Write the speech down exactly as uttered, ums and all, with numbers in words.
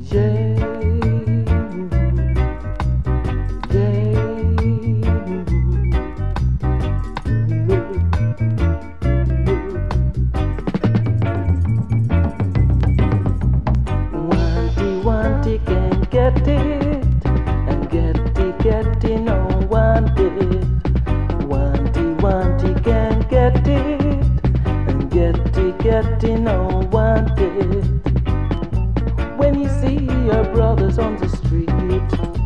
Yeah, yeah. Wanty, wanty can get it, and getty, getty no want it. Wanty, wanty can get it, and getty, getty no want it. When you see your brothers on the street,